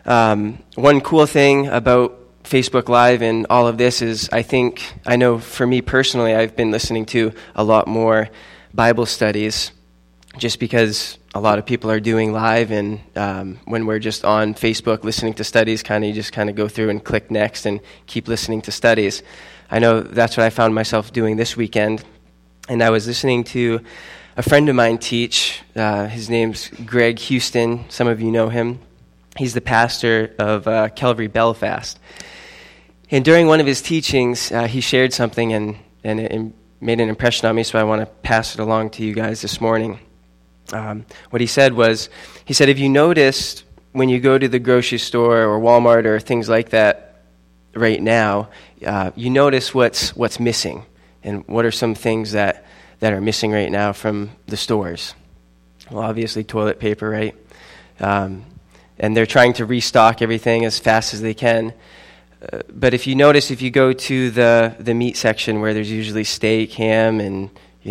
One cool thing about Facebook Live and all of this is I know for me personally, I've been listening to a lot more Bible studies just because a lot of people are doing live, and when we're just on Facebook listening to studies, you just go through and click next and keep listening to studies. I know that's what I found myself doing this weekend, and I was listening to a friend of mine teach. His name's Greg Houston. Some of you know him. He's the pastor of Calvary Belfast. And during one of his teachings, he shared something, and it made an impression on me, so I want to pass it along to you guys this morning. What he said was, if you noticed when you go to the grocery store or Walmart or things like that right now, you notice what's missing, and what are some things that are missing right now from the stores. Well, obviously toilet paper, right? And they're trying to restock everything as fast as they can. But if you notice, if you go to the meat section where there's usually steak, ham, and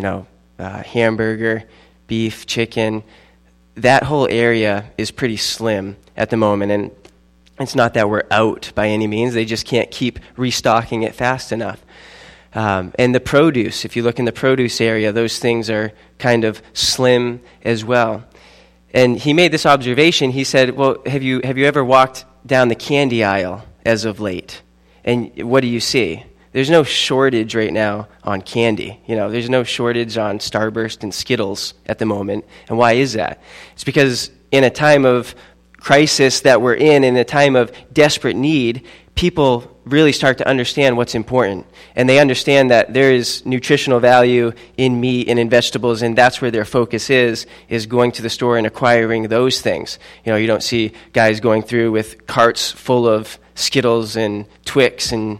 hamburger, beef, chicken, that whole area is pretty slim at the moment. And it's not that we're out by any means. They just can't keep restocking it fast enough. And the produce, if you look in the produce area, those things are kind of slim as well. And he made this observation. He said, well, have you ever walked down the candy aisle as of late? And what do you see? There's no shortage right now on candy. There's no shortage on Starburst and Skittles at the moment. And why is that? It's because in a time of crisis that we're in a time of desperate need, people really start to understand what's important. And they understand that there is nutritional value in meat and in vegetables, and that's where their focus is going to the store and acquiring those things. You don't see guys going through with carts full of Skittles and Twix and,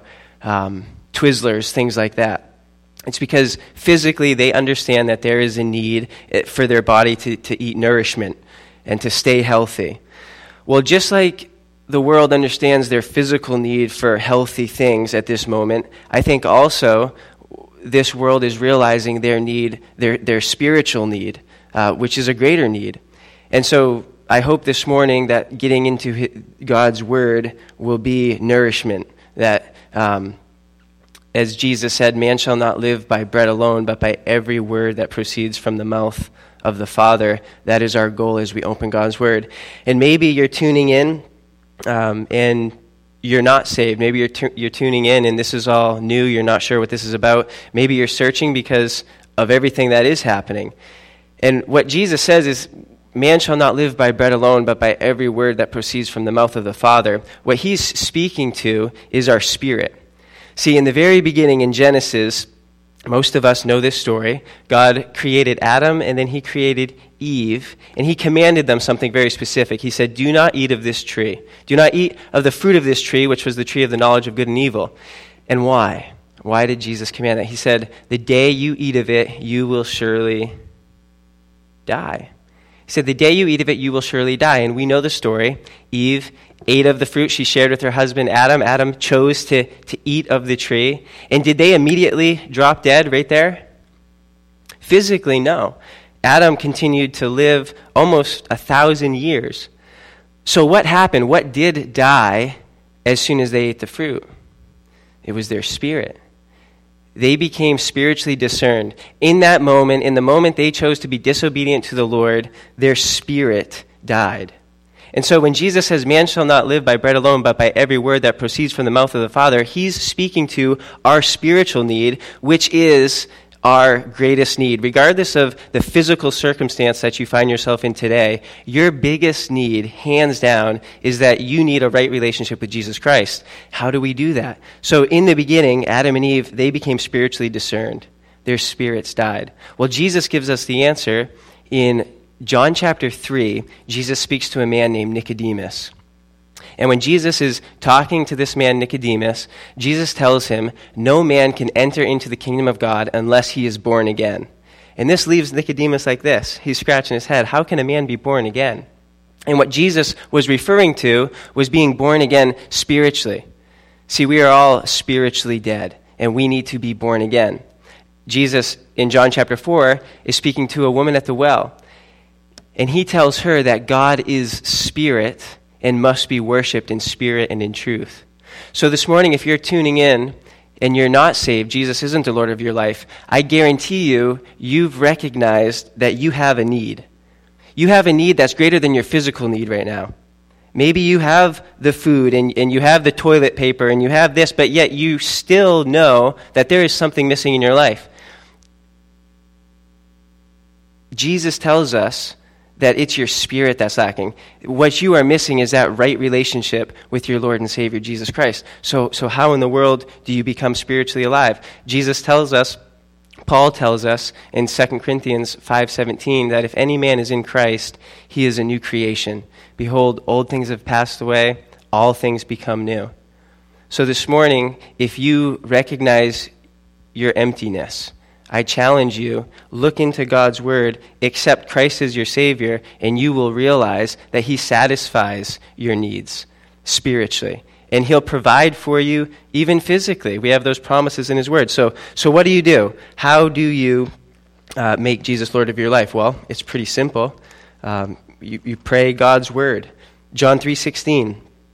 Twizzlers, things like that. It's because physically they understand that there is a need for their body to eat nourishment and to stay healthy. Well, just like the world understands their physical need for healthy things at this moment, I think also this world is realizing their need, their spiritual need, which is a greater need. And so I hope this morning that getting into God's Word will be nourishment, that as Jesus said, man shall not live by bread alone, but by every word that proceeds from the mouth of the Father. That is our goal as we open God's Word. And maybe you're tuning in and you're not saved. Maybe you're tuning in and this is all new. You're not sure what this is about. Maybe you're searching because of everything that is happening. And what Jesus says is, man shall not live by bread alone, but by every word that proceeds from the mouth of the Father. What he's speaking to is our spirit. See, in the very beginning in Genesis, most of us know this story. God created Adam, and then he created Eve, and he commanded them something very specific. He said, do not eat of this tree. Do not eat of the fruit of this tree, which was the tree of the knowledge of good and evil. And why? Why did Jesus command that? He said, the day you eat of it, you will surely die. He said, the day you eat of it, you will surely die. And we know the story. Eve ate of the fruit she shared with her husband Adam. Adam chose to eat of the tree. And did they immediately drop dead right there? Physically, no. Adam continued to live almost 1,000 years. So what happened? What did die as soon as they ate the fruit? It was their spirit. They became spiritually discerned. In that moment, in the moment they chose to be disobedient to the Lord, their spirit died. And so when Jesus says, man shall not live by bread alone, but by every word that proceeds from the mouth of the Father, he's speaking to our spiritual need, which is our greatest need. Regardless of the physical circumstance that you find yourself in today, your biggest need, hands down, is that you need a right relationship with Jesus Christ. How do we do that? So in the beginning, Adam and Eve, they became spiritually discerned. Their spirits died. Well, Jesus gives us the answer in John chapter 3. Jesus speaks to a man named Nicodemus. And when Jesus is talking to this man, Nicodemus, Jesus tells him, no man can enter into the kingdom of God unless he is born again. And this leaves Nicodemus like this. He's scratching his head. How can a man be born again? And what Jesus was referring to was being born again spiritually. See, we are all spiritually dead, and we need to be born again. Jesus, in John chapter 4, is speaking to a woman at the well. And he tells her that God is spirit, and must be worshiped in spirit and in truth. So this morning, if you're tuning in and you're not saved, Jesus isn't the Lord of your life, I guarantee you, you've recognized that you have a need. You have a need that's greater than your physical need right now. Maybe you have the food and you have the toilet paper and you have this, but yet you still know that there is something missing in your life. Jesus tells us that it's your spirit that's lacking. What you are missing is that right relationship with your Lord and Savior, Jesus Christ. So how in the world do you become spiritually alive? Jesus tells us, Paul tells us in 2 Corinthians 5:17 that if any man is in Christ, he is a new creation. Behold, old things have passed away, all things become new. So this morning, if you recognize your emptiness, I challenge you, look into God's word, accept Christ as your Savior, and you will realize that he satisfies your needs spiritually. And he'll provide for you even physically. We have those promises in his word. So what do? How do you make Jesus Lord of your life? Well, it's pretty simple. You pray God's word. John 3:16.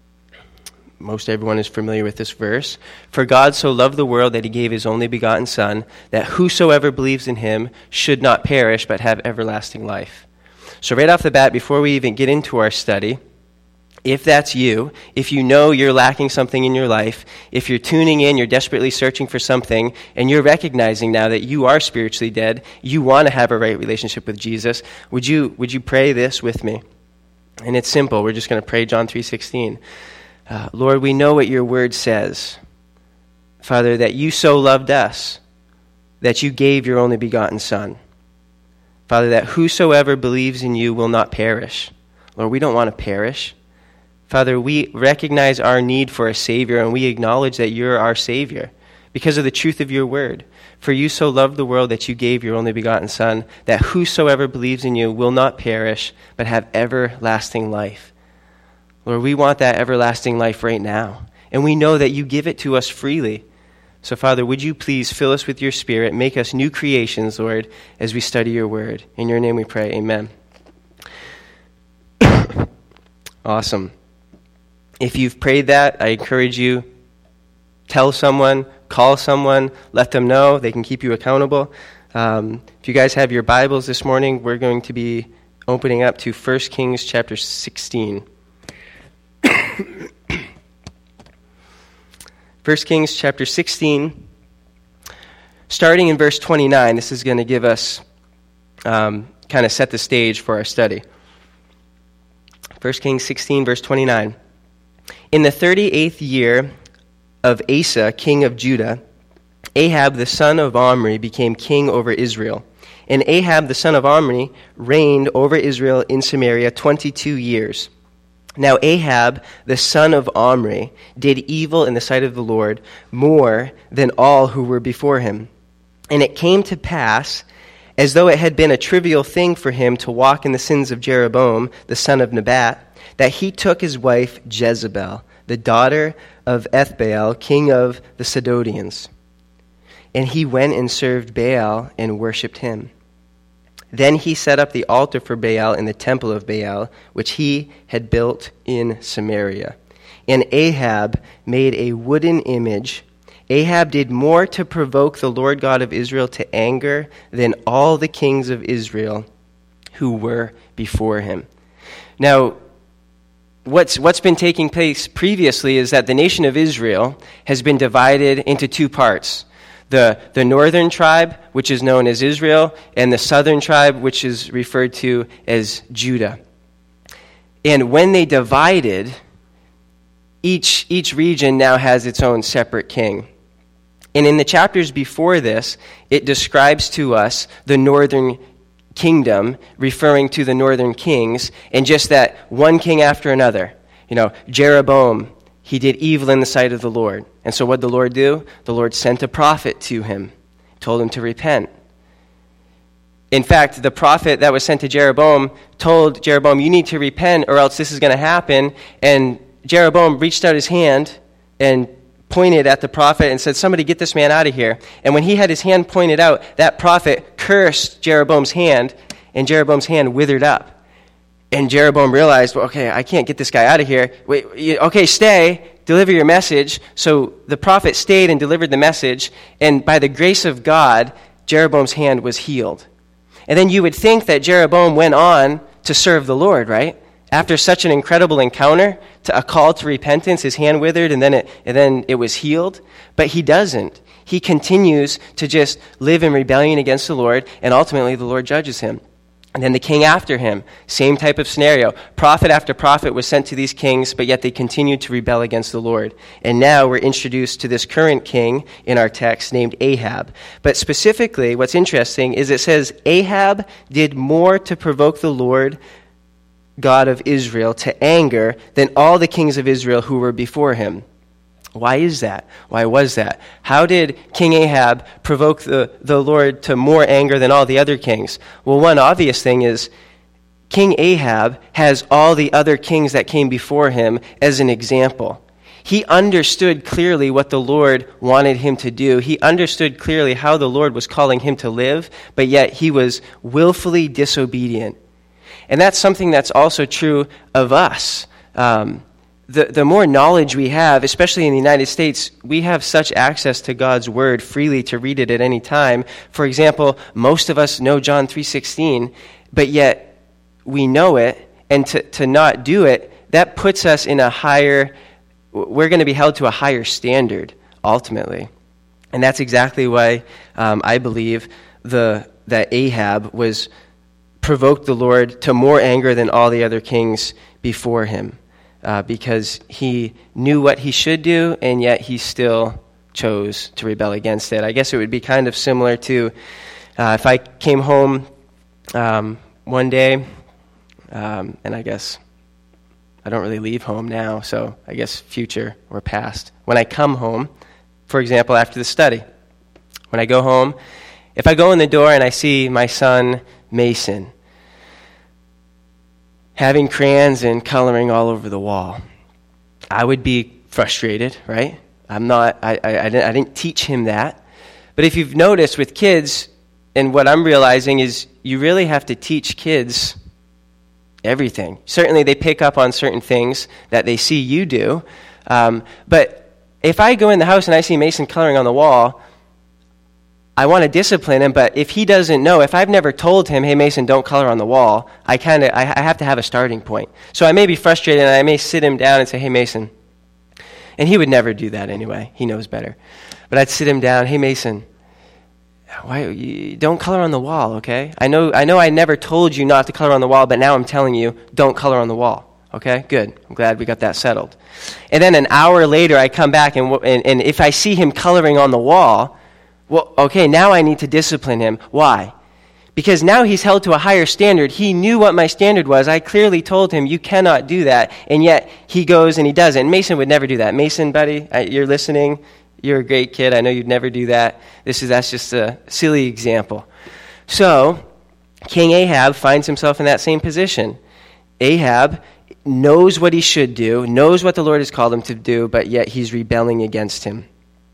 Most everyone is familiar with this verse. For God so loved the world that he gave his only begotten Son, that whosoever believes in him should not perish but have everlasting life. So right off the bat, before we even get into our study, if that's you, if you know you're lacking something in your life, if you're tuning in, you're desperately searching for something, and you're recognizing now that you are spiritually dead, you want to have a right relationship with Jesus, would you pray this with me? And it's simple. We're just going to pray John 3:16. Lord, we know what your word says. Father, that you so loved us, that you gave your only begotten Son. Father, that whosoever believes in you will not perish. Lord, we don't want to perish. Father, we recognize our need for a Savior, and we acknowledge that you're our Savior because of the truth of your word. For you so loved the world that you gave your only begotten Son, that whosoever believes in you will not perish, but have everlasting life. Lord, we want that everlasting life right now. And we know that you give it to us freely. So, Father, would you please fill us with your Spirit, make us new creations, Lord, as we study your word. In your name we pray, amen. Awesome. If you've prayed that, I encourage you, tell someone, call someone, let them know. They can keep you accountable. If you guys have your Bibles this morning, we're going to be opening up to 1 Kings chapter 16. 1 Kings chapter 16, starting in verse 29. This is going to give us, kind of set the stage for our study. 1 Kings 16, verse 29. In the 38th year of Asa, king of Judah, Ahab the son of Omri became king over Israel. And Ahab the son of Omri reigned over Israel in Samaria 22 years. Now Ahab, the son of Omri, did evil in the sight of the Lord more than all who were before him. And it came to pass, as though it had been a trivial thing for him to walk in the sins of Jeroboam, the son of Nebat, that he took his wife Jezebel, the daughter of Ethbaal, king of the Sidonians. And he went and served Baal and worshipped him. Then he set up the altar for Baal in the temple of Baal, which he had built in Samaria. And Ahab made a wooden image. Ahab did more to provoke the Lord God of Israel to anger than all the kings of Israel who were before him. Now, what's been taking place previously is that the nation of Israel has been divided into two parts. The northern tribe, which is known as Israel, and the southern tribe, which is referred to as Judah. And when they divided, each region now has its own separate king. And in the chapters before this, it describes to us the northern kingdom, referring to the northern kings, and just that one king after another. Jeroboam, he did evil in the sight of the Lord. And so what did the Lord do? The Lord sent a prophet to him, told him to repent. In fact, the prophet that was sent to Jeroboam told Jeroboam, you need to repent or else this is going to happen. And Jeroboam reached out his hand and pointed at the prophet and said, somebody get this man out of here. And when he had his hand pointed out, that prophet cursed Jeroboam's hand, and Jeroboam's hand withered up. And Jeroboam realized, well, okay, I can't get this guy out of here. Wait, okay, stay, deliver your message. So the prophet stayed and delivered the message, and by the grace of God, Jeroboam's hand was healed. And then you would think that Jeroboam went on to serve the Lord, right? After such an incredible encounter, a call to repentance, his hand withered, and then it was healed. But he doesn't. He continues to just live in rebellion against the Lord, and ultimately the Lord judges him. And then the king after him, same type of scenario. Prophet after prophet was sent to these kings, but yet they continued to rebel against the Lord. And now we're introduced to this current king in our text named Ahab. But specifically, what's interesting is it says Ahab did more to provoke the Lord God of Israel to anger than all the kings of Israel who were before him. Why is that? Why was that? How did King Ahab provoke the Lord to more anger than all the other kings? Well, one obvious thing is King Ahab has all the other kings that came before him as an example. He understood clearly what the Lord wanted him to do. He understood clearly how the Lord was calling him to live, but yet he was willfully disobedient. And that's something that's also true of us. The more knowledge we have, especially in the United States, we have such access to God's Word freely to read it at any time. For example, most of us know John 3:16, but yet we know it, and to not do it, that puts us in we're going to be held to a higher standard, ultimately. And that's exactly why I believe that Ahab provoked the Lord to more anger than all the other kings before him. Because he knew what he should do, and yet he still chose to rebel against it. I guess it would be kind of similar to if I came home one day, and I guess I don't really leave home now, so I guess future or past. When I come home, for example, after the study, when I go home, if I go in the door and I see my son Mason having crayons and coloring all over the wall, I would be frustrated, right? I didn't teach him that. But if you've noticed with kids, and what I'm realizing is you really have to teach kids everything. Certainly they pick up on certain things that they see you do. But if I go in the house and I see Mason coloring on the wall, I want to discipline him, but if he doesn't know, if I've never told him, hey, Mason, don't color on the wall, I have to have a starting point. So I may be frustrated, and I may sit him down and say, hey, Mason. And he would never do that anyway. He knows better. But I'd sit him down, hey, Mason, don't color on the wall, okay? I know I never told you not to color on the wall, but now I'm telling you, don't color on the wall. Okay, good. I'm glad we got that settled. And then an hour later, I come back, and if I see him coloring on the wall, well, okay, now I need to discipline him. Why? Because now he's held to a higher standard. He knew what my standard was. I clearly told him, you cannot do that. And yet he goes and he does it. And Mason would never do that. Mason, buddy, you're listening. You're a great kid. I know you'd never do that. That's just a silly example. So King Ahab finds himself in that same position. Ahab knows what he should do, knows what the Lord has called him to do, but yet he's rebelling against him.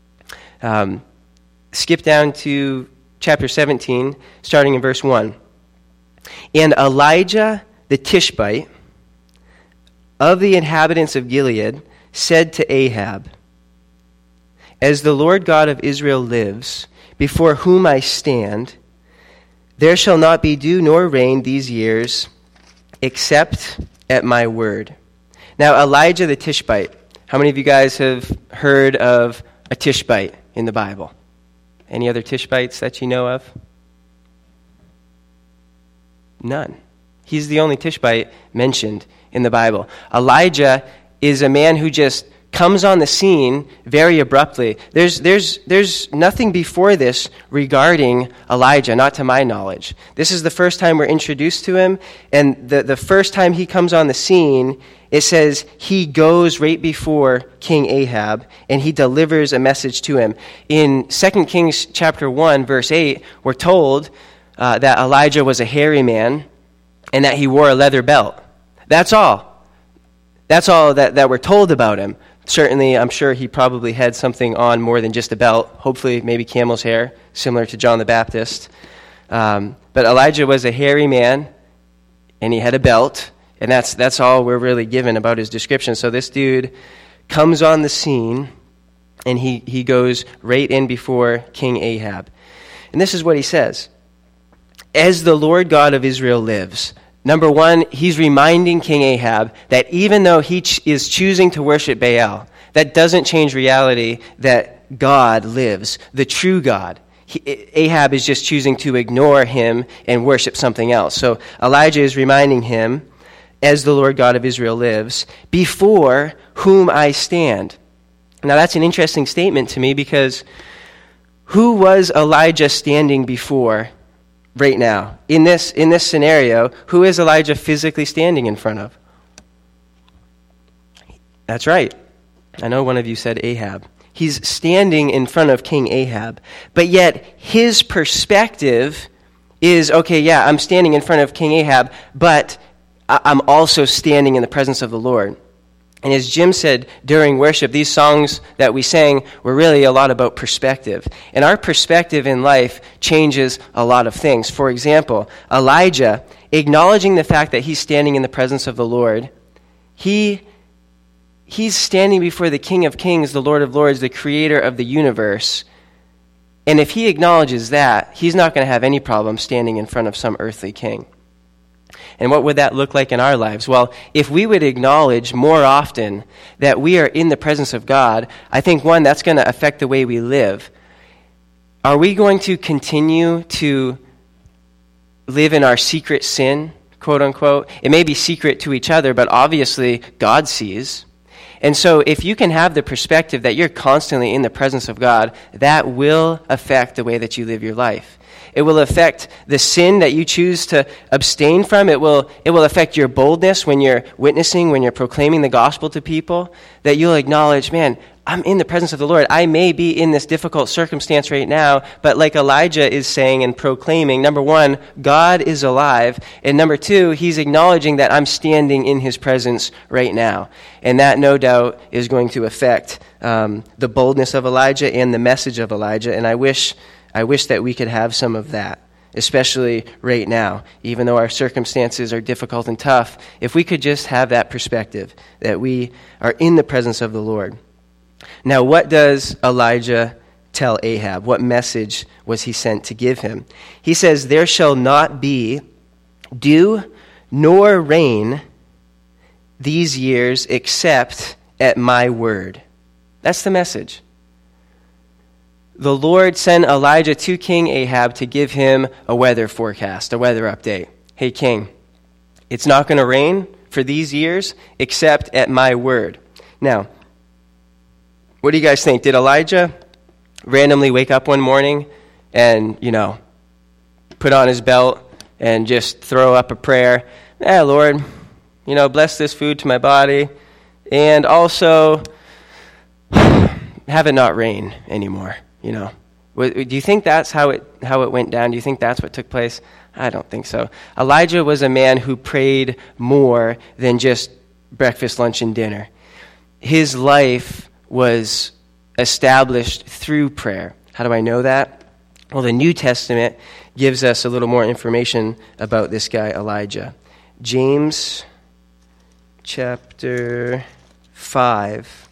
Skip down to chapter 17, starting in verse 1. And Elijah the Tishbite of the inhabitants of Gilead said to Ahab, as the Lord God of Israel lives, before whom I stand, there shall not be dew nor rain these years, except at my word. Now, Elijah the Tishbite. How many of you guys have heard of a Tishbite in the Bible? Any other Tishbites that you know of? None. He's the only Tishbite mentioned in the Bible. Elijah is a man who just comes on the scene very abruptly. There's nothing before this regarding Elijah, not to my knowledge. This is the first time we're introduced to him, and the first time he comes on the scene, it says he goes right before King Ahab, and he delivers a message to him. In 2 Kings chapter 1, verse 8, we're told that Elijah was a hairy man, and that he wore a leather belt. That's all. That's all that we're told about him. Certainly, I'm sure he probably had something on more than just a belt. Hopefully, maybe camel's hair, similar to John the Baptist. But Elijah was a hairy man, and he had a belt, And that's all we're really given about his description. So this dude comes on the scene, and he goes right in before King Ahab. And this is what he says. As the Lord God of Israel lives. Number one, he's reminding King Ahab that even though he is choosing to worship Baal, that doesn't change reality that God lives, the true God. Ahab is just choosing to ignore him and worship something else. So Elijah is reminding him, as the Lord God of Israel lives, before whom I stand. Now that's an interesting statement to me, because who was Elijah standing before right now? In this scenario, who is Elijah physically standing in front of? That's right. I know one of you said Ahab. He's standing in front of King Ahab. But yet his perspective is, okay, yeah, I'm standing in front of King Ahab, but I'm also standing in the presence of the Lord. And as Jim said during worship, these songs that we sang were really a lot about perspective. And our perspective in life changes a lot of things. For example, Elijah, acknowledging the fact that he's standing in the presence of the Lord, he's standing before the King of Kings, the Lord of Lords, the creator of the universe. And if he acknowledges that, he's not going to have any problem standing in front of some earthly king. And what would that look like in our lives? Well, if we would acknowledge more often that we are in the presence of God, I think, one, that's going to affect the way we live. Are we going to continue to live in our secret sin, quote unquote? It may be secret to each other, but obviously God sees. And so if you can have the perspective that you're constantly in the presence of God, that will affect the way that you live your life. It will affect the sin that you choose to abstain from. It will affect your boldness when you're witnessing, when you're proclaiming the gospel to people, that you'll acknowledge, man, I'm in the presence of the Lord. I may be in this difficult circumstance right now, but like Elijah is saying and proclaiming, number one, God is alive, and number two, he's acknowledging that I'm standing in his presence right now. And that, no doubt, is going to affect the boldness of Elijah and the message of Elijah, and I wish that we could have some of that, especially right now. Even though our circumstances are difficult and tough, if we could just have that perspective, that we are in the presence of the Lord. Now, what does Elijah tell Ahab? What message was he sent to give him? He says, there shall not be dew nor rain these years except at my word. That's the message. The Lord sent Elijah to King Ahab to give him a weather forecast, a weather update. Hey, king, it's not going to rain for these years except at my word. Now, what do you guys think? Did Elijah randomly wake up one morning and, put on his belt and just throw up a prayer? Lord, bless this food to my body, and also have it not rain anymore. Do you think that's how it went down? Do you think that's what took place? I don't think so. Elijah was a man who prayed more than just breakfast, lunch, and dinner. His life was established through prayer. How do I know that? Well, the New Testament gives us a little more information about this guy, Elijah. James chapter 5.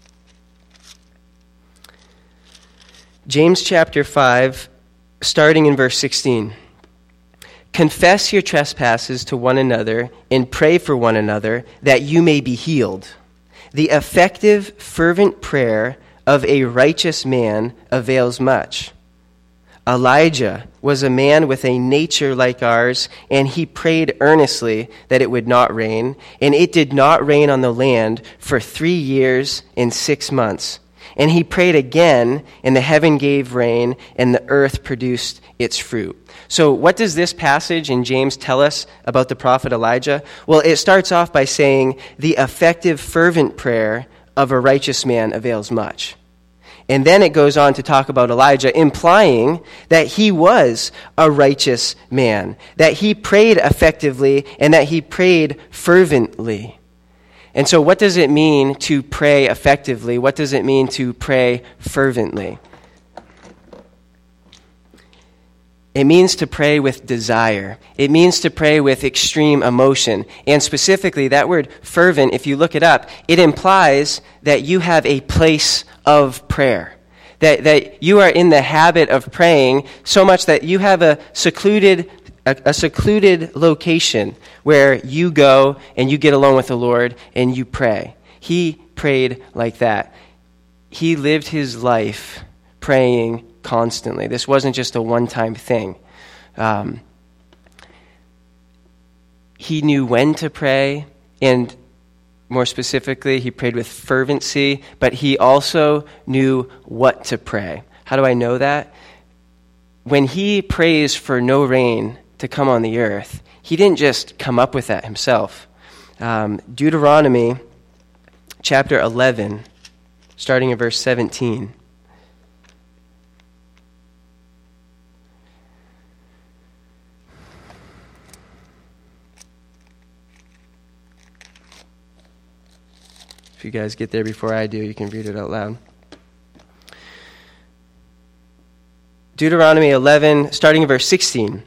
James chapter 5, starting in verse 16. Confess your trespasses to one another and pray for one another that you may be healed. The effective, fervent prayer of a righteous man avails much. Elijah was a man with a nature like ours, and he prayed earnestly that it would not rain, and it did not rain on the land for 3 years and 6 months. And he prayed again, and the heaven gave rain, and the earth produced its fruit. So what does this passage in James tell us about the prophet Elijah? Well, it starts off by saying, the effective, fervent prayer of a righteous man avails much. And then it goes on to talk about Elijah, implying that he was a righteous man, that he prayed effectively, and that he prayed fervently. And so what does it mean to pray effectively? What does it mean to pray fervently? It means to pray with desire. It means to pray with extreme emotion. And specifically, that word fervent, if you look it up, it implies that you have a place of prayer. That you are in the habit of praying so much that you have a secluded location where you go and you get alone with the Lord and you pray. He prayed like that. He lived his life praying constantly. This wasn't just a one-time thing. He knew when to pray, and more specifically, he prayed with fervency, but he also knew what to pray. How do I know that? When he prays for no rain to come on the earth, he didn't just come up with that himself. Deuteronomy chapter 11, starting in verse 17. If you guys get there before I do, you can read it out loud. Deuteronomy 11, starting in verse 16.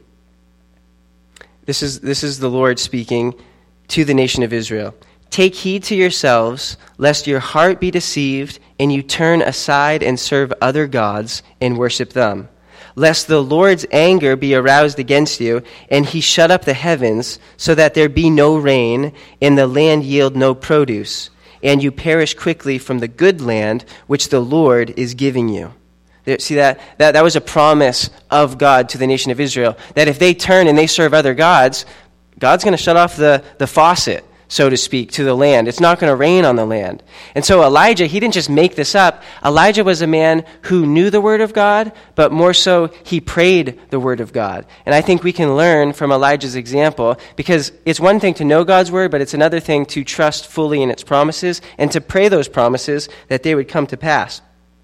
This is the Lord speaking to the nation of Israel. Take heed to yourselves, lest your heart be deceived, and you turn aside and serve other gods and worship them. Lest the Lord's anger be aroused against you, and he shut up the heavens, so that there be no rain, and the land yield no produce, and you perish quickly from the good land which the Lord is giving you. See, that was a promise of God to the nation of Israel, that if they turn and they serve other gods, God's going to shut off the faucet, so to speak, to the land. It's not going to rain on the land. And so Elijah, he didn't just make this up. Elijah was a man who knew the word of God, but more so, he prayed the word of God. And I think we can learn from Elijah's example, because it's one thing to know God's word, but it's another thing to trust fully in its promises and to pray those promises that they would come to pass.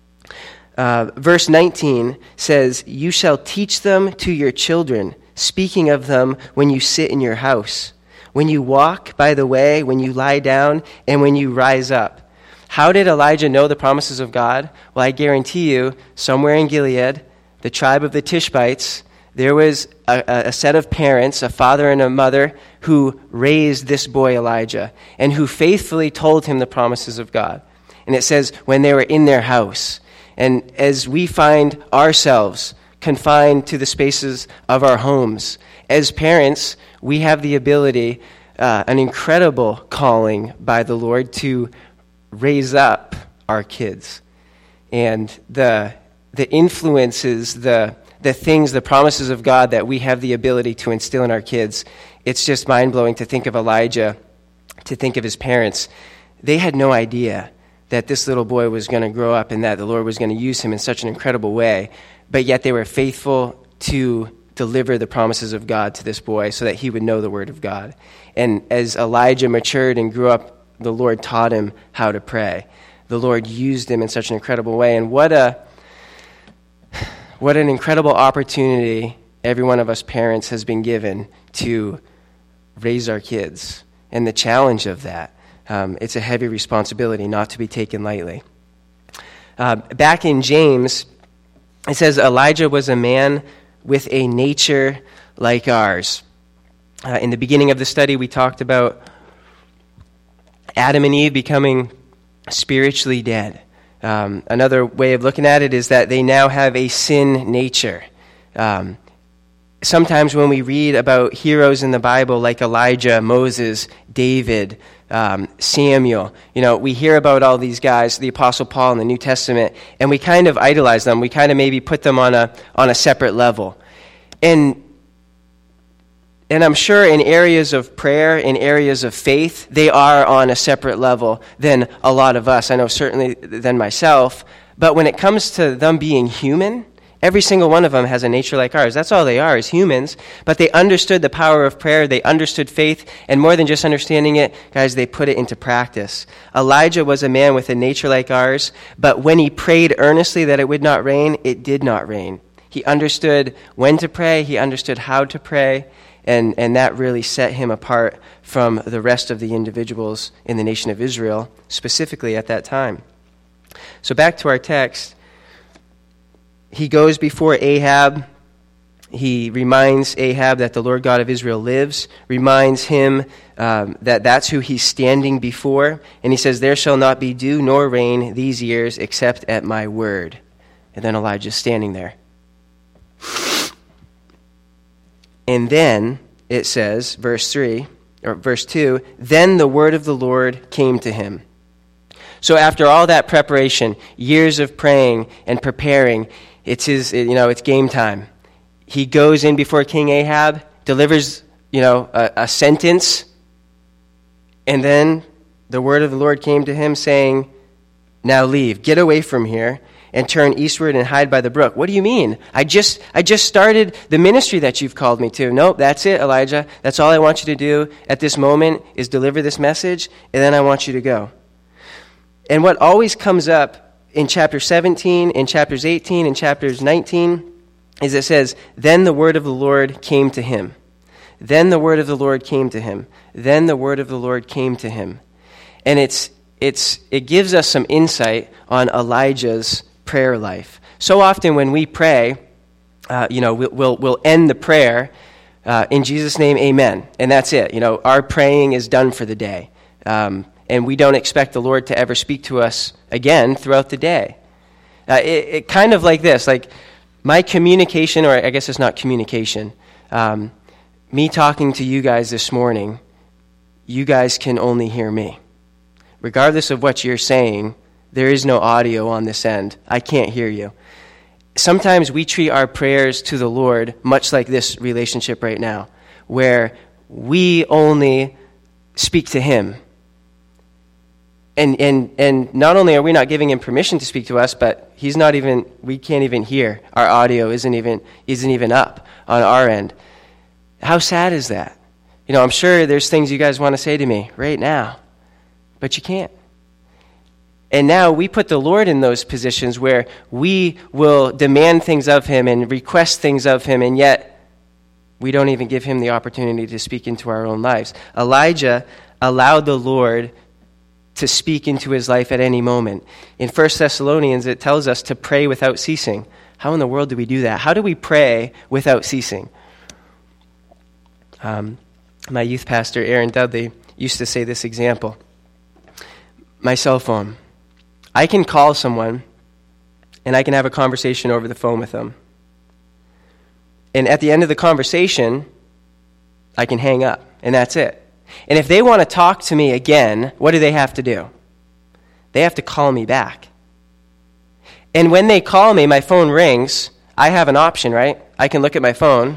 Verse 19 says, "You shall teach them to your children, speaking of them when you sit in your house, when you walk by the way, when you lie down, and when you rise up." How did Elijah know the promises of God? Well, I guarantee you, somewhere in Gilead, the tribe of the Tishbites, there was a set of parents, a father and a mother, who raised this boy Elijah, and who faithfully told him the promises of God. And it says, when they were in their house. And as we find ourselves confined to the spaces of our homes, as parents, we have the ability, an incredible calling by the Lord to raise up our kids. And the influences, the things, the promises of God that we have the ability to instill in our kids, it's just mind-blowing to think of Elijah, to think of his parents. They had no idea that this little boy was going to grow up and that the Lord was going to use him in such an incredible way, but yet they were faithful to deliver the promises of God to this boy so that he would know the word of God. And as Elijah matured and grew up, the Lord taught him how to pray. The Lord used him in such an incredible way. And what an incredible opportunity every one of us parents has been given to raise our kids, and the challenge of that. It's a heavy responsibility not to be taken lightly. Back in James, it says, Elijah was a man with a nature like ours. In the beginning of the study, we talked about Adam and Eve becoming spiritually dead. Another way of looking at it is that they now have a sin nature. Sometimes when we read about heroes in the Bible like Elijah, Moses, David, Samuel, we hear about all these guys, the Apostle Paul in the New Testament, and we kind of idolize them. We kind of maybe put them on a separate level. And I'm sure in areas of prayer, in areas of faith, they are on a separate level than a lot of us. I know certainly than myself. But when it comes to them being human, every single one of them has a nature like ours. That's all they are, is humans. But they understood the power of prayer. They understood faith. And more than just understanding it, guys, they put it into practice. Elijah was a man with a nature like ours. But when he prayed earnestly that it would not rain, it did not rain. He understood when to pray. He understood how to pray. And that really set him apart from the rest of the individuals in the nation of Israel, specifically at that time. So back to our text. He goes before Ahab, He reminds Ahab that the Lord God of Israel lives, reminds him that that's who he's standing before. And he says, there shall not be dew nor rain these years except at my word. And then Elijah's standing there. And then it says, verse 2, then the word of the Lord came to him. So after all that preparation, years of praying and preparing, it's game time. He goes in before King Ahab, delivers, a sentence, and then the word of the Lord came to him saying, now leave, get away from here, and turn eastward and hide by the brook. What do you mean? I just started the ministry that you've called me to. Nope, that's it, Elijah. That's all I want you to do at this moment is deliver this message, and then I want you to go. And what always comes up in chapter 17, in chapters 18, in chapters 19, is it says, then the word of the Lord came to him. Then the word of the Lord came to him. Then the word of the Lord came to him. And it gives us some insight on Elijah's prayer life. So often when we pray, we'll end the prayer in Jesus' name, amen. And that's it. Our praying is done for the day. And we don't expect the Lord to ever speak to us again throughout the day. It kind of like this, like my communication, or I guess it's not communication, me talking to you guys this morning, you guys can only hear me. Regardless of what you're saying, there is no audio on this end. I can't hear you. Sometimes we treat our prayers to the Lord much like this relationship right now, where we only speak to him. And not only are we not giving him permission to speak to us, but we can't even hear. Our audio isn't even up on our end. How sad is that? I'm sure there's things you guys want to say to me right now, but you can't. And now we put the Lord in those positions where we will demand things of him and request things of him, and yet we don't even give him the opportunity to speak into our own lives. Elijah allowed the Lord to speak into his life at any moment. In 1 Thessalonians, it tells us to pray without ceasing. How in the world do we do that? How do we pray without ceasing? My youth pastor, Aaron Dudley, used to say this example. My cell phone. I can call someone, and I can have a conversation over the phone with them. And at the end of the conversation, I can hang up, and that's it. And if they want to talk to me again, what do they have to do? They have to call me back. And when they call me, my phone rings, I have an option, right? I can look at my phone,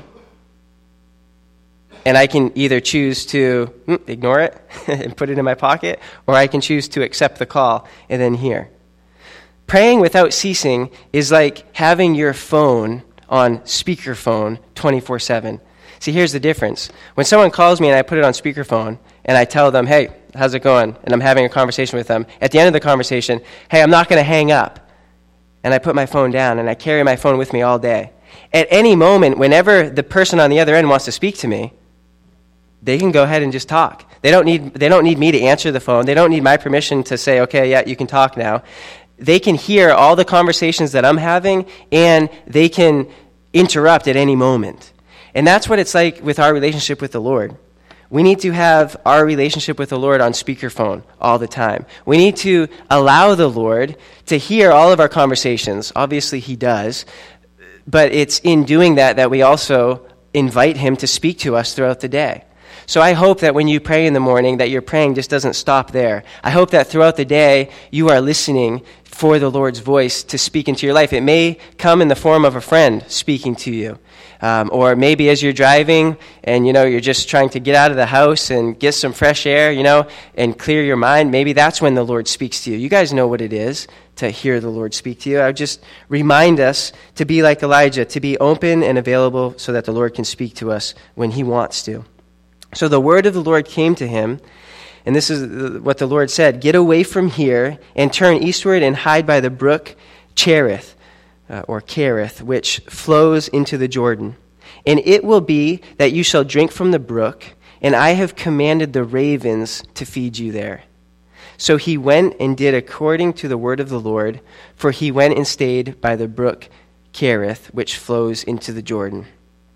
and I can either choose to ignore it and put it in my pocket, or I can choose to accept the call and then hear. Praying without ceasing is like having your phone on speakerphone 24/7. See, here's the difference. When someone calls me and I put it on speakerphone and I tell them, hey, how's it going? And I'm having a conversation with them. At the end of the conversation, hey, I'm not going to hang up. And I put my phone down and I carry my phone with me all day. At any moment, whenever the person on the other end wants to speak to me, they can go ahead and just talk. They don't need me to answer the phone. They don't need my permission to say, okay, yeah, you can talk now. They can hear all the conversations that I'm having, and they can interrupt at any moment. And that's what it's like with our relationship with the Lord. We need to have our relationship with the Lord on speakerphone all the time. We need to allow the Lord to hear all of our conversations. Obviously, he does. But it's in doing that we also invite him to speak to us throughout the day. So I hope that when you pray in the morning, that your praying just doesn't stop there. I hope that throughout the day, you are listening for the Lord's voice to speak into your life. It may come in the form of a friend speaking to you. Or maybe as you're driving and, you're just trying to get out of the house and get some fresh air, and clear your mind. Maybe that's when the Lord speaks to you. You guys know what it is to hear the Lord speak to you. I would just remind us to be like Elijah, to be open and available so that the Lord can speak to us when he wants to. So the word of the Lord came to him, and this is what the Lord said, get away from here and turn eastward and hide by the brook Cherith, or Kerith, which flows into the Jordan. And it will be that you shall drink from the brook, and I have commanded the ravens to feed you there. So he went and did according to the word of the Lord, for he went and stayed by the brook Kerith, which flows into the Jordan.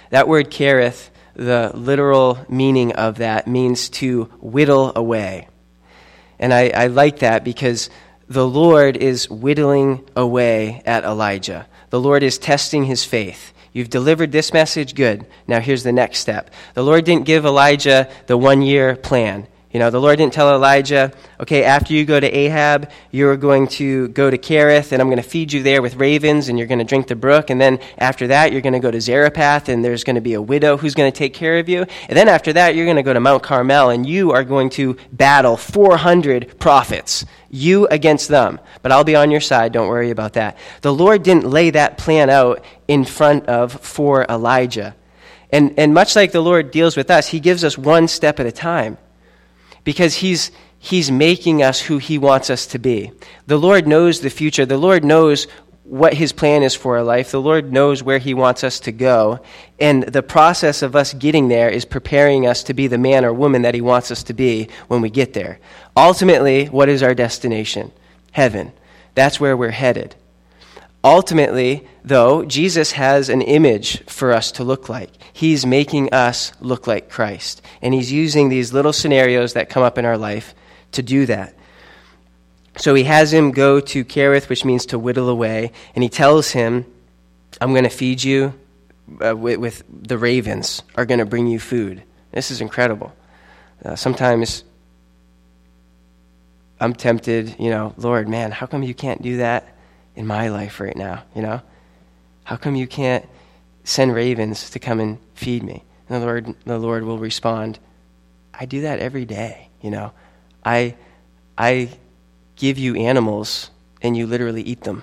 That word kerith, the literal meaning of that means to whittle away. And I like that because the Lord is whittling away at Elijah. The Lord is testing his faith. You've delivered this message, good. Now here's the next step. The Lord didn't give Elijah the 1-year plan. The Lord didn't tell Elijah, okay, after you go to Ahab, you're going to go to Kerith, and I'm going to feed you there with ravens, and you're going to drink the brook. And then after that, you're going to go to Zarephath, and there's going to be a widow who's going to take care of you. And then after that, you're going to go to Mount Carmel, and you are going to battle 400 prophets, you against them. But I'll be on your side, don't worry about that. The Lord didn't lay that plan out in front of for Elijah. And much like the Lord deals with us, he gives us one step at a time. Because he's making us who he wants us to be. The Lord knows the future. The Lord knows what his plan is for our life. The Lord knows where he wants us to go. And the process of us getting there is preparing us to be the man or woman that he wants us to be when we get there. Ultimately, what is our destination? Heaven. That's where we're headed. Ultimately, though, Jesus has an image for us to look like. He's making us look like Christ. And he's using these little scenarios that come up in our life to do that. So he has him go to Kerith, which means to whittle away, and he tells him, I'm going to feed you with the ravens are going to bring you food. This is incredible. Sometimes I'm tempted, Lord, man, how come you can't do that in my life right now, How come you can't send ravens to come and feed me? And the Lord will respond, I do that every day, I give you animals and you literally eat them.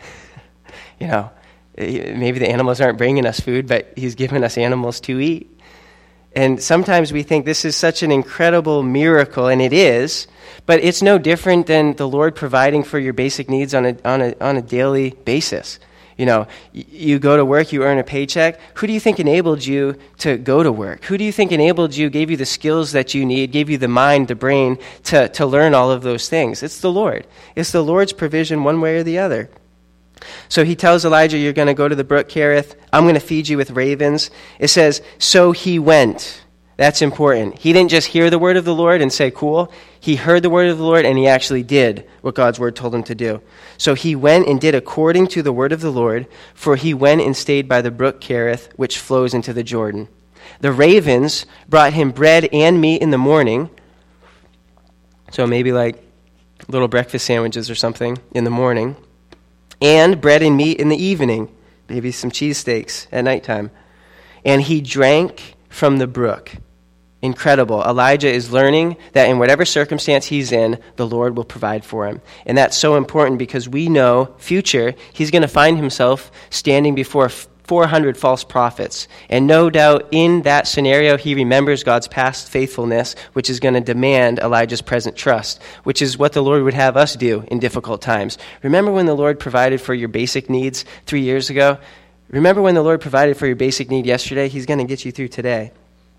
Maybe the animals aren't bringing us food, but he's given us animals to eat. And sometimes we think this is such an incredible miracle, and it is, but it's no different than the Lord providing for your basic needs on a daily basis. You go to work, you earn a paycheck. Who do you think enabled you to go to work? Who do you think enabled you, gave you the skills that you need, gave you the mind, the brain to learn all of those things? It's the Lord. It's the Lord's provision one way or the other. So he tells Elijah, you're going to go to the brook Kerith. I'm going to feed you with ravens. It says, so he went. That's important. He didn't just hear the word of the Lord and say, cool. He heard the word of the Lord and he actually did what God's word told him to do. So he went and did according to the word of the Lord, for he went and stayed by the brook Kerith, which flows into the Jordan. The ravens brought him bread and meat in the morning. So maybe like little breakfast sandwiches or something in the morning. And bread and meat in the evening, maybe some cheesesteaks at nighttime. And he drank from the brook. Incredible. Elijah is learning that in whatever circumstance he's in, the Lord will provide for him. And that's so important because we know, future, he's going to find himself standing before 400 false prophets. And no doubt in that scenario, he remembers God's past faithfulness, which is going to demand Elijah's present trust, which is what the Lord would have us do in difficult times. Remember when the Lord provided for your basic needs 3 years ago? Remember when the Lord provided for your basic need yesterday? He's going to get you through today.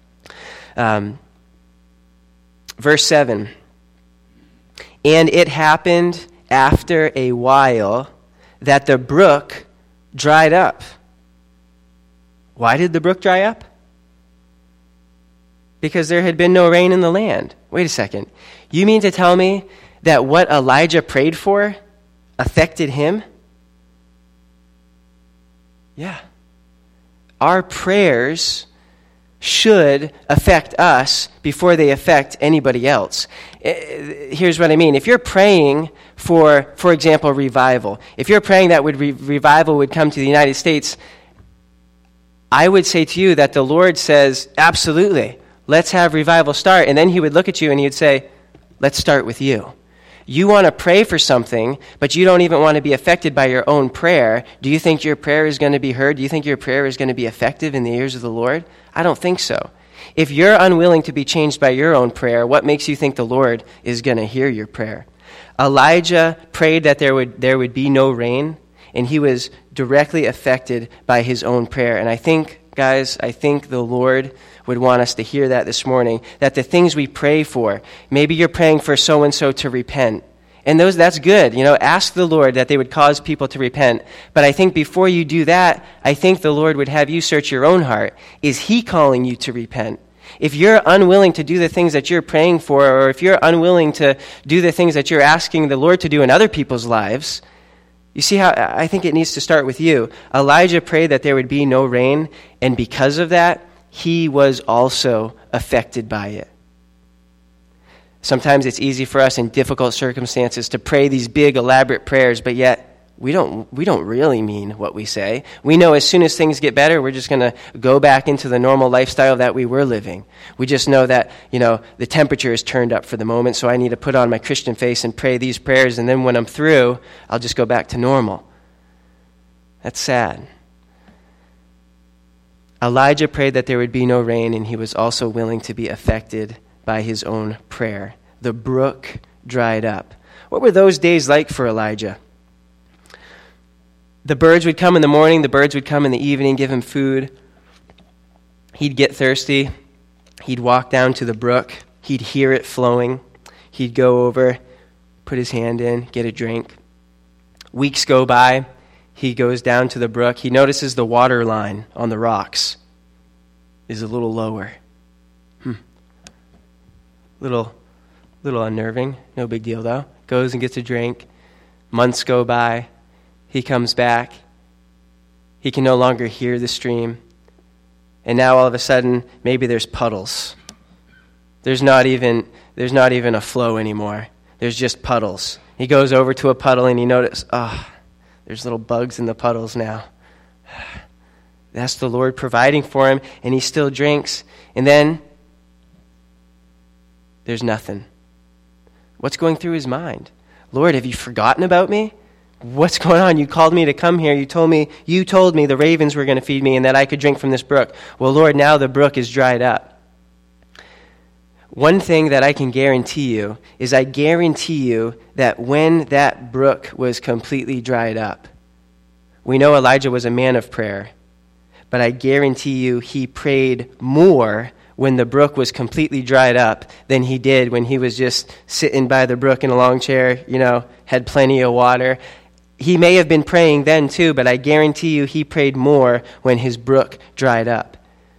Verse 7. And it happened after a while that the brook dried up. Why did the brook dry up? Because there had been no rain in the land. Wait a second. You mean to tell me that what Elijah prayed for affected him? Yeah. Our prayers should affect us before they affect anybody else. Here's what I mean. If you're praying for example, revival, if you're praying that revival would come to the United States, I would say to you that the Lord says, absolutely, let's have revival start. And then he would look at you and he would say, let's start with you. You want to pray for something, but you don't even want to be affected by your own prayer. Do you think your prayer is going to be heard? Do you think your prayer is going to be effective in the ears of the Lord? I don't think so. If you're unwilling to be changed by your own prayer, what makes you think the Lord is going to hear your prayer? Elijah prayed that there would be no rain, and he was directly affected by his own prayer. And I think, guys, the Lord would want us to hear that this morning, that the things we pray for, maybe you're praying for so-and-so to repent, And that's good. Ask the Lord that they would cause people to repent. But I think before you do that, I think the Lord would have you search your own heart. Is he calling you to repent? If you're unwilling to do the things that you're praying for, or if you're unwilling to do the things that you're asking the Lord to do in other people's lives, you see how I think it needs to start with you. Elijah prayed that there would be no rain, and because of that, he was also affected by it. Sometimes it's easy for us in difficult circumstances to pray these big, elaborate prayers, but yet we don't really mean what we say. We know as soon as things get better, we're just going to go back into the normal lifestyle that we were living. We just know that, the temperature is turned up for the moment, so I need to put on my Christian face and pray these prayers, and then when I'm through, I'll just go back to normal. That's sad. Elijah prayed that there would be no rain, and he was also willing to be affected by his own prayer. The brook dried up. What were those days like for Elijah? The birds would come in the morning, the birds would come in the evening, give him food. He'd get thirsty. He'd walk down to the brook. He'd hear it flowing. He'd go over, put his hand in, get a drink. Weeks go by. He goes down to the brook. He notices the water line on the rocks is a little lower. Little unnerving. No big deal, though. Goes and gets a drink. Months go by. He comes back. He can no longer hear the stream. And now all of a sudden, maybe there's puddles. There's not even a flow anymore. There's just puddles. He goes over to a puddle and he notices, there's little bugs in the puddles now. That's the Lord providing for him, and he still drinks. And then there's nothing. What's going through his mind? Lord, have you forgotten about me? What's going on? You called me to come here. You told me the ravens were going to feed me and that I could drink from this brook. Well, Lord, now the brook is dried up. One thing that I can guarantee you is I guarantee you that when that brook was completely dried up, we know Elijah was a man of prayer, but I guarantee you he prayed more when the brook was completely dried up than he did when he was just sitting by the brook in a long chair, had plenty of water. He may have been praying then too, but I guarantee you he prayed more when his brook dried up.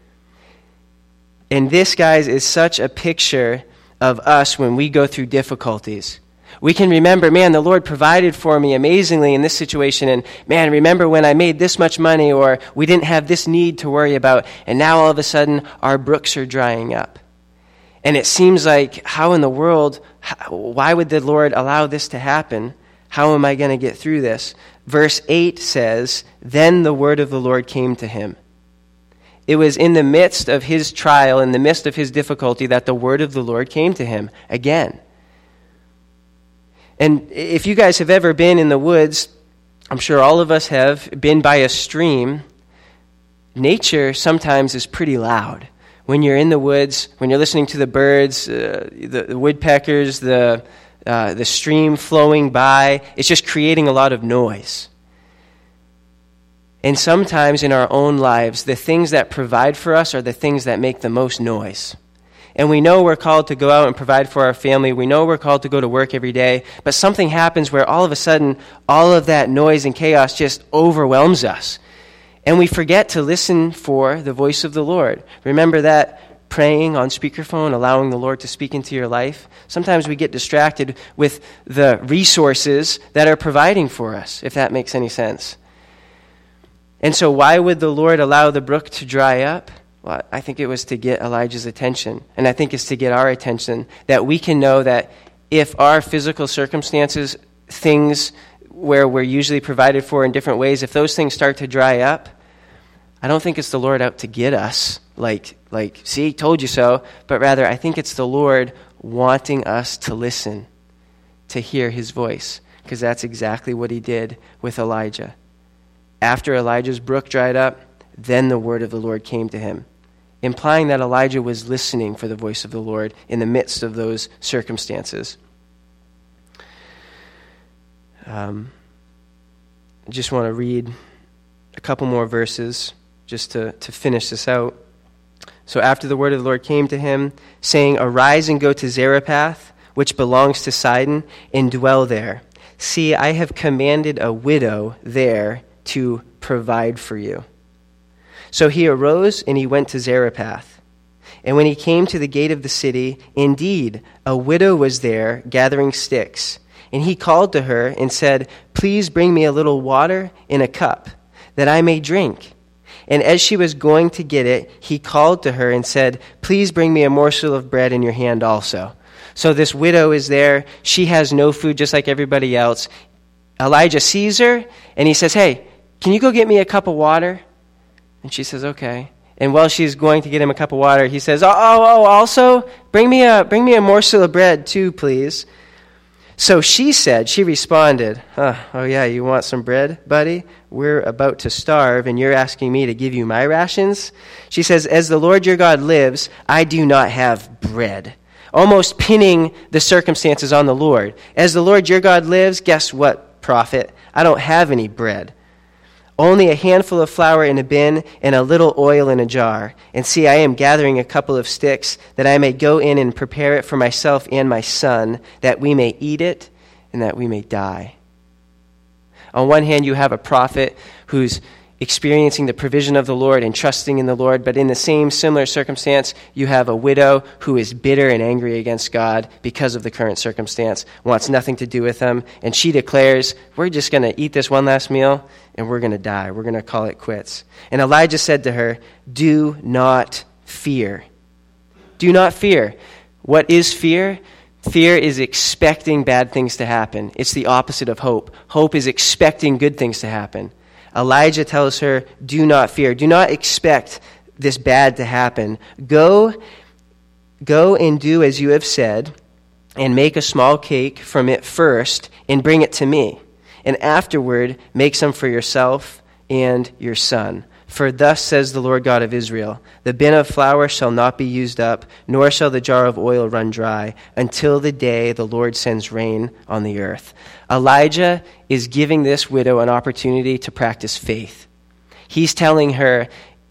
And this, guys, is such a picture of us when we go through difficulties. We can remember, man, the Lord provided for me amazingly in this situation, and man, remember when I made this much money, or we didn't have this need to worry about, and now all of a sudden our brooks are drying up. And it seems like, how in the world, why would the Lord allow this to happen? How am I going to get through this? Verse 8 says, "Then the word of the Lord came to him." It was in the midst of his trial, in the midst of his difficulty, that the word of the Lord came to him again. And if you guys have ever been in the woods, I'm sure all of us have been by a stream. Nature sometimes is pretty loud. When you're in the woods, when you're listening to the birds, the woodpeckers, the stream flowing by, it's just creating a lot of noise. And sometimes in our own lives, the things that provide for us are the things that make the most noise. And we know we're called to go out and provide for our family. We know we're called to go to work every day. But something happens where all of a sudden, all of that noise and chaos just overwhelms us. And we forget to listen for the voice of the Lord. Remember that praying on speakerphone, allowing the Lord to speak into your life? Sometimes we get distracted with the resources that are providing for us, if that makes any sense. And so why would the Lord allow the brook to dry up? Well, I think it was to get Elijah's attention. And I think it's to get our attention, that we can know that if our physical circumstances, things where we're usually provided for in different ways, if those things start to dry up, I don't think it's the Lord out to get us, like, see, told you so, but rather I think it's the Lord wanting us to listen, to hear his voice, because that's exactly what he did with Elijah. After Elijah's brook dried up, then the word of the Lord came to him, implying that Elijah was listening for the voice of the Lord in the midst of those circumstances. I just want to read a couple more verses just to finish this out. So after the word of the Lord came to him, saying, "Arise and go to Zarephath, which belongs to Sidon, and dwell there. See, I have commanded a widow there to provide for you." So he arose and he went to Zarephath. And when he came to the gate of the city, indeed, a widow was there gathering sticks. And he called to her and said, "Please bring me a little water in a cup, that I may drink." And as she was going to get it, he called to her and said, "Please bring me a morsel of bread in your hand also." So this widow is there. She has no food just like everybody else. Elijah sees her, and he says, "Hey, can you go get me a cup of water?" And she says, "Okay." And while she's going to get him a cup of water, he says, also, bring me a morsel of bread too, please." So she responded, "Oh yeah, you want some bread, buddy? We're about to starve, and you're asking me to give you my rations?" She says, "As the Lord your God lives, I do not have bread." Almost pinning the circumstances on the Lord. "As the Lord your God lives, guess what, prophet? I don't have any bread. Only a handful of flour in a bin and a little oil in a jar. And see, I am gathering a couple of sticks that I may go in and prepare it for myself and my son, that we may eat it and that we may die." On one hand, you have a prophet who's experiencing the provision of the Lord and trusting in the Lord, but in the same similar circumstance, you have a widow who is bitter and angry against God because of the current circumstance, wants nothing to do with them, and she declares, "We're just going to eat this one last meal, and we're going to die. We're going to call it quits." And Elijah said to her, "Do not fear." Do not fear. What is fear? Fear is expecting bad things to happen. It's the opposite of hope. Hope is expecting good things to happen. Elijah tells her, "Do not fear. Do not expect this bad to happen. Go and do as you have said, and make a small cake from it first, and bring it to me. And afterward, make some for yourself and your son. For thus says the Lord God of Israel, the bin of flour shall not be used up, nor shall the jar of oil run dry, until the day the Lord sends rain on the earth." Elijah is giving this widow an opportunity to practice faith. He's telling her,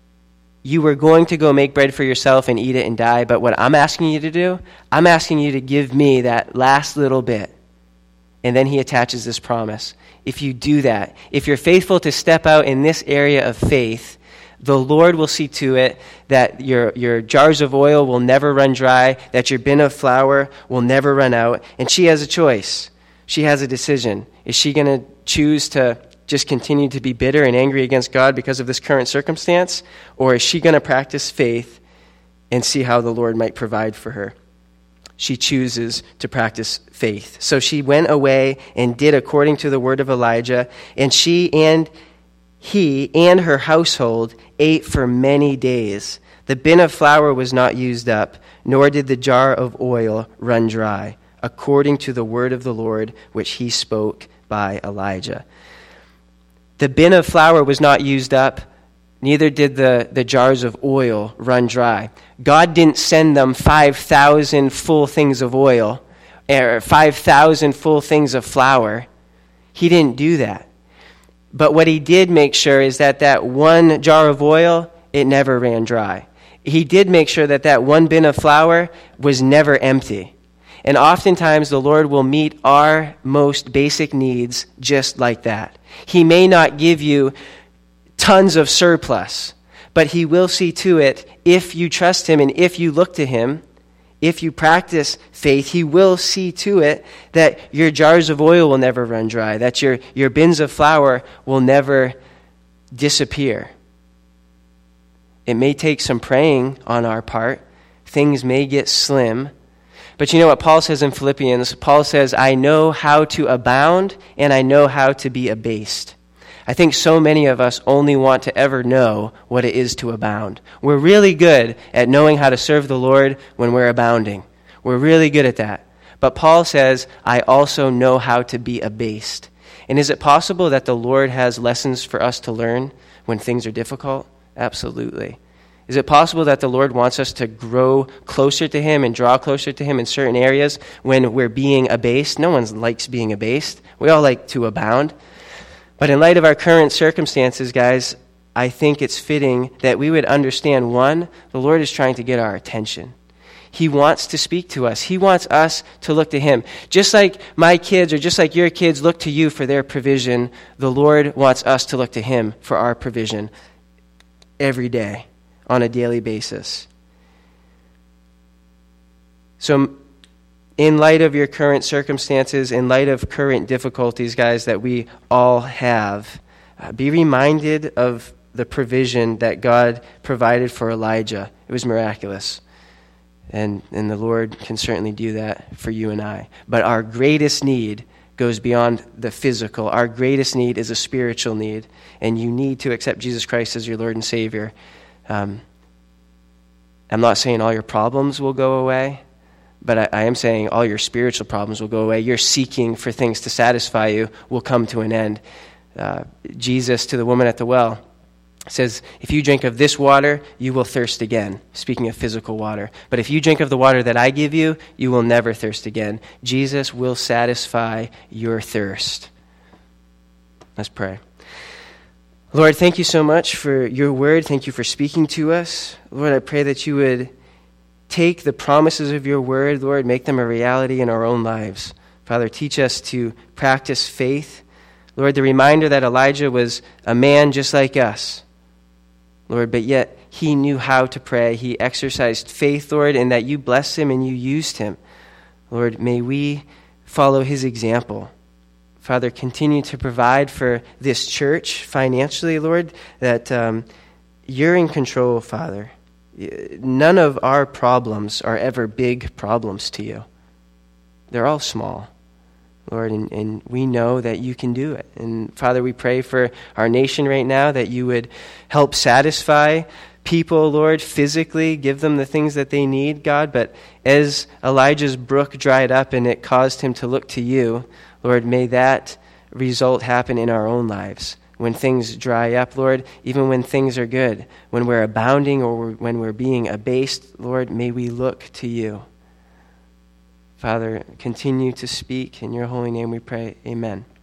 you were going to go make bread for yourself and eat it and die, but what I'm asking you to do, I'm asking you to give me that last little bit. And then he attaches this promise. If you do that, if you're faithful to step out in this area of faith, the Lord will see to it that your jars of oil will never run dry, that your bin of flour will never run out. And she has a choice. She has a decision. Is she going to choose to just continue to be bitter and angry against God because of this current circumstance? Or is she going to practice faith and see how the Lord might provide for her? She chooses to practice faith. So she went away and did according to the word of Elijah, and she and he and her household ate for many days. The bin of flour was not used up, nor did the jar of oil run dry, according to the word of the Lord which he spoke by Elijah. The bin of flour was not used up, neither did the jars of oil run dry. God didn't send them 5,000 full things of oil, or 5,000 full things of flour. He didn't do that. But what he did make sure is that one jar of oil, it never ran dry. He did make sure that one bin of flour was never empty. And oftentimes the Lord will meet our most basic needs just like that. He may not give you tons of surplus, but he will see to it, if you trust him and if you look to him, if you practice faith, he will see to it that your jars of oil will never run dry, that your bins of flour will never disappear. It may take some praying on our part. Things may get slim. But you know what Paul says in Philippians? Paul says, I know how to abound and I know how to be abased. I think so many of us only want to ever know what it is to abound. We're really good at knowing how to serve the Lord when we're abounding. We're really good at that. But Paul says, I also know how to be abased. And is it possible that the Lord has lessons for us to learn when things are difficult? Absolutely. Is it possible that the Lord wants us to grow closer to him and draw closer to him in certain areas when we're being abased? No one likes being abased. We all like to abound. But in light of our current circumstances, guys, I think it's fitting that we would understand, one, the Lord is trying to get our attention. He wants to speak to us. He wants us to look to him. Just like my kids or just like your kids look to you for their provision, the Lord wants us to look to him for our provision every day on a daily basis. So in light of your current circumstances, in light of current difficulties, guys, that we all have, be reminded of the provision that God provided for Elijah. It was miraculous. And the Lord can certainly do that for you and I. But our greatest need goes beyond the physical. Our greatest need is a spiritual need. And you need to accept Jesus Christ as your Lord and Savior. I'm not saying all your problems will go away, but I am saying all your spiritual problems will go away. Your seeking for things to satisfy you will come to an end. Jesus, to the woman at the well, says, if you drink of this water, you will thirst again. Speaking of physical water. But if you drink of the water that I give you, you will never thirst again. Jesus will satisfy your thirst. Let's pray. Lord, thank you so much for your word. Thank you for speaking to us. Lord, I pray that you would take the promises of your word, Lord, make them a reality in our own lives. Father, teach us to practice faith. Lord, the reminder that Elijah was a man just like us, Lord, but yet he knew how to pray. He exercised faith, Lord, and that you blessed him and you used him. Lord, may we follow his example. Father, continue to provide for this church financially, Lord, that you're in control, Father. None of our problems are ever big problems to you. They're all small, Lord, and we know that you can do it. And Father, we pray for our nation right now that you would help satisfy people, Lord, physically, give them the things that they need, God. But as Elijah's brook dried up and it caused him to look to you, Lord, may that result happen in our own lives. When things dry up, Lord, even when things are good, when we're abounding or when we're being abased, Lord, may we look to you. Father, continue to speak. In your holy name we pray. Amen.